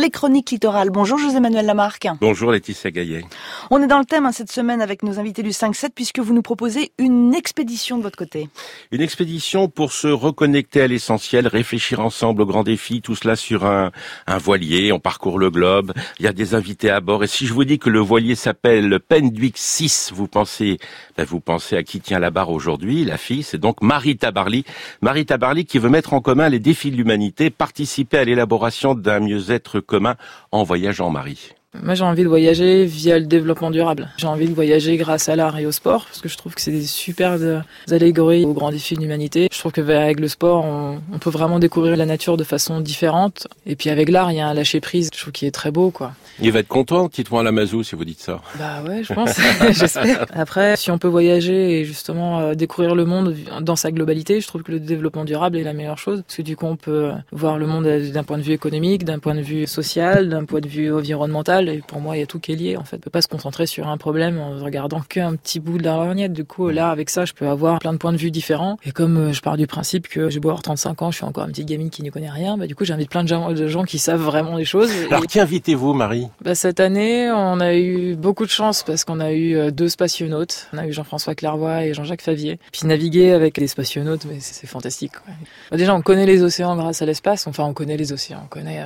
les Chroniques Littorales. Bonjour José-Manuel Lamarque. Bonjour Laetitia Gaillet. On est dans le thème cette semaine avec nos invités du 5-7 puisque vous nous proposez une expédition de votre côté. Une expédition pour se reconnecter à l'essentiel, réfléchir ensemble aux grands défis, tout cela sur un voilier. On parcourt le globe, il y a des invités à bord. Et si je vous dis que le voilier s'appelle Penduick 6, vous pensez à qui tient la barre aujourd'hui. La fille, c'est donc Marie Tabarly. Marie Tabarly qui veut mettre en commun les défis de l'humanité, participer à l'élaboration d'un mieux-être commun en voyageant, Marie. Moi, j'ai envie de voyager via le développement durable. J'ai envie de voyager grâce à l'art et au sport, parce que je trouve que c'est des superbes allégories aux grands défis de l'humanité. Je trouve qu'avec le sport, on peut vraiment découvrir la nature de façon différente. Et puis avec l'art, il y a un lâcher-prise, je trouve qu'il est très beau, quoi. Il va être content, Titouan Lamazou, si vous dites ça. Bah ouais, je pense, j'espère. Après, si on peut voyager et justement découvrir le monde dans sa globalité, je trouve que le développement durable est la meilleure chose. Parce que du coup, on peut voir le monde d'un point de vue économique, d'un point de vue social, d'un point de vue environnemental. Et pour moi, il y a tout qui est lié, en fait. On peut pas se concentrer sur un problème en regardant qu'un petit bout de la lorgnette. Du coup, là, avec ça, je peux avoir plein de points de vue différents. Et comme je pars du principe que j'ai beau avoir 35 ans, je suis encore une petite gamine qui n'y connaît rien, bah, du coup, j'invite plein de gens qui savent vraiment les choses. Alors, qui invitez-vous, Marie? Bah, cette année, on a eu beaucoup de chance parce qu'on a eu 2 spationautes. On a eu Jean-François Clairvoy et Jean-Jacques Favier. Puis naviguer avec les spationautes, mais c'est fantastique, quoi. Bah, déjà, on connaît les océans grâce à l'espace. Enfin, on connaît les océans. On connaît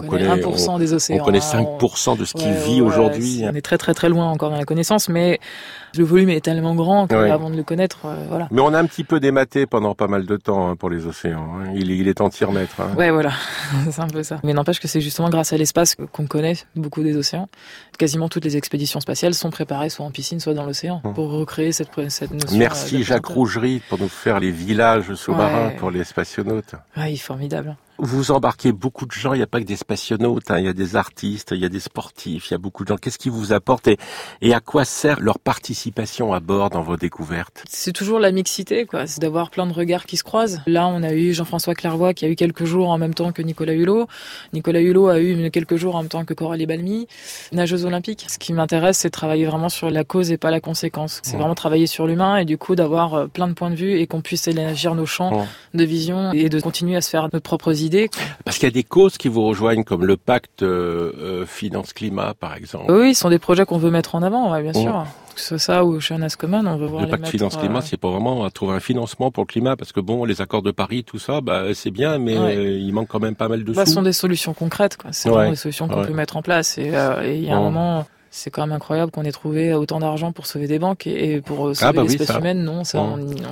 1% des océans. On connaît 5% de ce qui vit aujourd'hui. On est très très très loin encore dans la connaissance, mais le volume est tellement grand qu'avant de le connaître, voilà. Mais on a un petit peu dématé pendant pas mal de temps pour les océans. Il est temps de s'y remettre. Ouais, voilà, c'est un peu ça. Mais n'empêche que c'est justement grâce à l'espace qu'on connaît beaucoup des océans. Quasiment toutes les expéditions spatiales sont préparées soit en piscine, soit dans l'océan, pour recréer cette notion. Merci Jacques Rougerie pour nous faire les villages sous-marins pour les spationautes. Ouais, il est formidable. Vous embarquez beaucoup de gens, il n'y a pas que des spationautes, il y a des artistes, il y a des sportifs, il y a beaucoup de gens. Qu'est-ce qui vous apporte et à quoi sert leur participation à bord dans vos découvertes? C'est toujours la mixité, quoi. C'est d'avoir plein de regards qui se croisent. Là, on a eu Jean-François Clairvoy qui a eu quelques jours en même temps que Nicolas Hulot. Nicolas Hulot a eu quelques jours en même temps que Coralie Balmy, nageuse olympique. Ce qui m'intéresse, c'est de travailler vraiment sur la cause et pas la conséquence. C'est vraiment travailler sur l'humain et du coup d'avoir plein de points de vue et qu'on puisse élargir nos champs de vision et de continuer à se faire notre propre idée. Parce qu'il y a des causes qui vous rejoignent, comme le pacte finance-climat, par exemple. Oui, ce sont des projets qu'on veut mettre en avant, bien sûr. Que ce soit ça ou chez Ocean Common, on veut voir le pacte finance-climat, c'est pas vraiment à trouver un financement pour le climat, parce que les accords de Paris, tout ça, c'est bien, mais il manque quand même pas mal de sous. Ce sont des solutions concrètes, quoi. C'est vraiment des solutions qu'on peut mettre en place. Et il y a un moment... C'est quand même incroyable qu'on ait trouvé autant d'argent pour sauver des banques et pour sauver l'espèce humaine. Non, ça,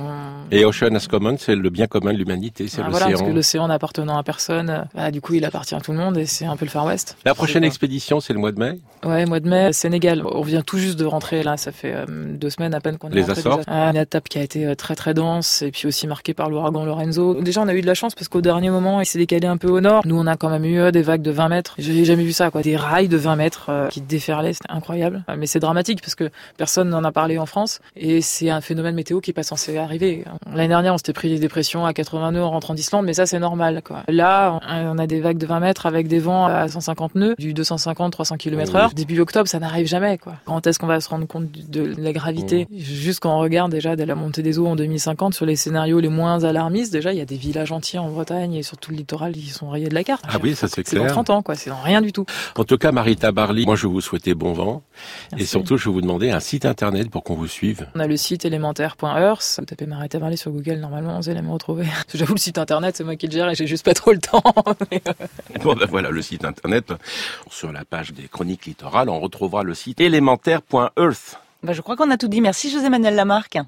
Et Ocean Common, c'est le bien commun de l'humanité, c'est l'océan. Voilà, parce que l'océan n'appartenant à personne, du coup, il appartient à tout le monde et c'est un peu le Far West. La prochaine expédition, c'est le mois de mai? Ouais, mois de mai, Sénégal. On vient tout juste de rentrer, là, ça fait 2 semaines à peine qu'on est rentré. Les Açores. Une étape qui a été très très dense et puis aussi marquée par l'ouragan Lorenzo. Déjà, on a eu de la chance parce qu'au dernier moment, il s'est décalé un peu au nord. Nous, on a quand même eu des vagues de 20 mètres. J'ai jamais vu ça, quoi. Des rails de 20 mètres qui déferlaient, c'était incroyable. Mais c'est dramatique parce que personne n'en a parlé en France et c'est un phénomène météo qui est pas censé arriver. L'année dernière, on s'était pris des dépressions à 80 nœuds en rentrant d'Islande, mais ça c'est normal, quoi. Là, on a des vagues de 20 mètres avec des vents à 150 nœuds, du 250-300 km/h. Début octobre, ça n'arrive jamais, quoi. Quand est-ce qu'on va se rendre compte de la gravité? Juste quand on regarde déjà de la montée des eaux en 2050 sur les scénarios les moins alarmistes, déjà il y a des villages entiers en Bretagne et sur tout le littoral qui sont rayés de la carte. Ah oui, ça c'est clair. C'est dans 30 ans, quoi. C'est dans rien du tout. En tout cas, Marie Tabarly, moi je vous souhaitais bon vent. Merci. Et surtout, je vais vous demander un site internet pour qu'on vous suive. On a le site élémentaire.earth. Vous tapez Marie Tabarly sur Google, normalement, vous allez me retrouver. J'avoue, le site internet, c'est moi qui le gère et j'ai juste pas trop le temps. Voilà le site internet. Sur la page des Chroniques Littorales, on retrouvera le site élémentaire.earth. Je crois qu'on a tout dit. Merci José-Manuel Lamarque.